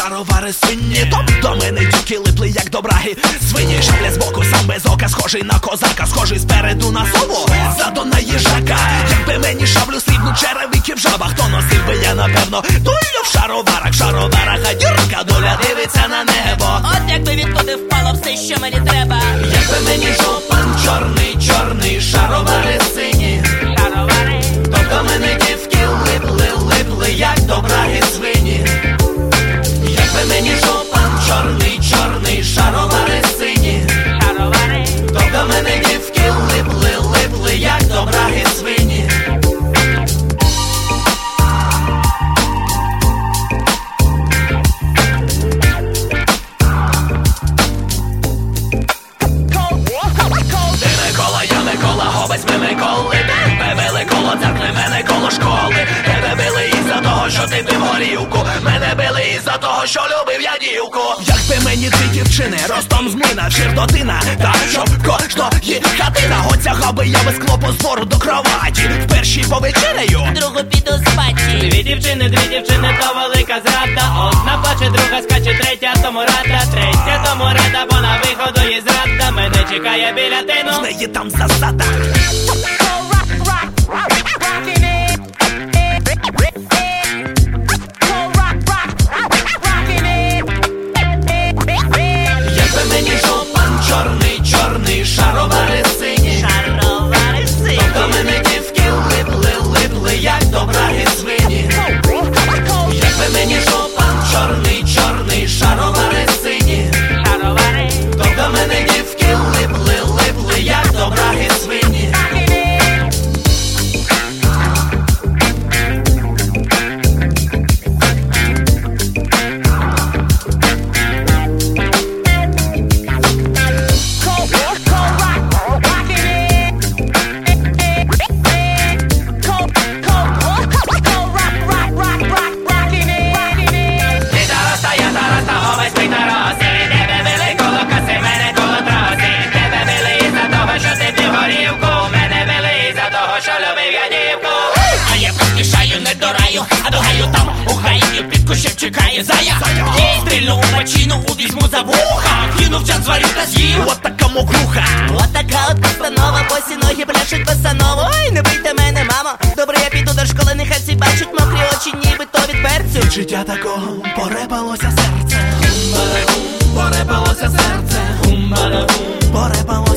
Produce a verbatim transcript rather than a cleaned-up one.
шаровари сині. Тобто мене дюки липли, як до браги свині. Шабля збоку, сам без ока, схожий на козака, схожий спереду на сову, ззаду на їжака. Якби мені шаблю срібну черевики в жабах, то носив би я, напевно, долю в шароварах, в шароварах, а дюрка доля дивиться на небо. От якби відтуди впало все, що мені треба. Якби мені жопан чорний, чорний, шаровари сині. Шаровари, Тобто мене дівки липли, липли, як до браги свині. Якби мені жопан чорний, чорний, шаровари сині. шаровари, Тобто мене дівки липли, липли, як до браги свині. Ти Микола, я Микола, гобець ми Миколи. Тебе били коло церкви, мене коло школи. Тебе били із-за того, що ти пив горілку. Мене били із-за того, що любив я дівку. Якби мені дві дівчини, ростом з млина, чердотина, та щоб кожної хатина. Оцягав би я без склопу збору до кроваті. В першій повечерею, другу піду спати. Дві дівчини, дві дівчини, то велика зрада. Одна плаче, друга скаче, третя тому рада. Третя тому рада, бо на виходу є зрада. Мене чекає біля тину. в неї там засада. Якби мені жопан чорний, чорний, шаровари сині. Шаровари сині. Тобто мене дівки липли, липли, як до браги свині. Якби мені жопан чорний, чорний, шаровари сині. Шаровари, Тобто мене дівки липли, липли, як до браги свині. Ти тараста, я тараста, гобець ми тараси. Тебе били коло каси, мене коло траси. Тебе били із-за того, що ти пив горілку. Мене били із-за того, що любив я дівку. а я поспішаю не до раю, а до гаю там у гаї під кущем чекає зая. Стрільну у бачину, увізьму за вуха, кину в чан, зварю та з'їм. От така мокруха. От така от постанова, босі ноги пляшуть босаново. Ой, не бийте мене, мамо. Добре, я піду до школи, нехай всі бачать мокрі очі, нібито від перцю. Життя такого порепалося серце. Порепалося серце. Порепалося